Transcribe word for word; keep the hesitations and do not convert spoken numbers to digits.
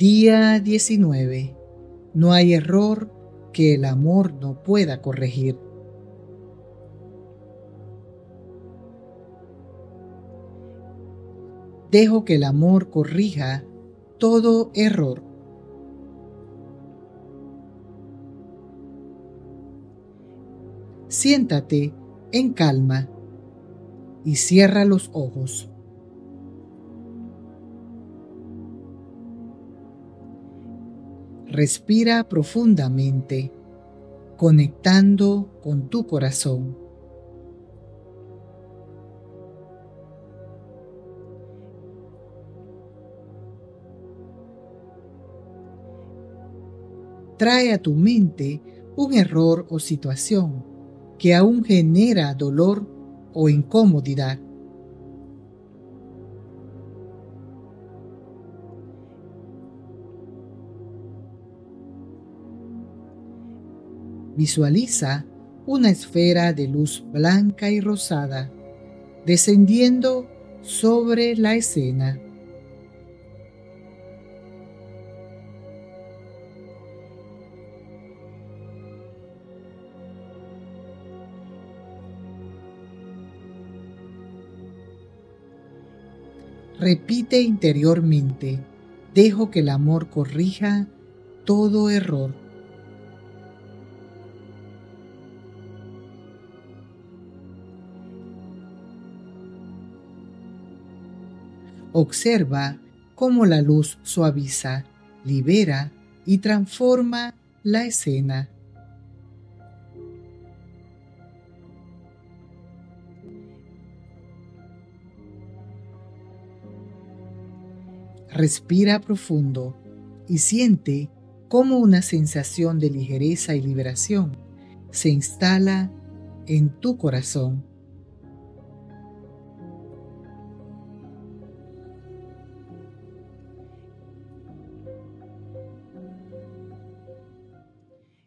Día diecinueve. No hay error que el amor no pueda corregir. Dejo que el amor corrija todo error. Siéntate en calma y cierra los ojos. Respira profundamente, conectando con tu corazón. Trae a tu mente un error o situación que aún genera dolor o incomodidad. Visualiza una esfera de luz blanca y rosada descendiendo sobre la escena. Repite interiormente: dejo que el amor corrija todo error. Observa cómo la luz suaviza, libera y transforma la escena. Respira profundo y siente cómo una sensación de ligereza y liberación se instala en tu corazón.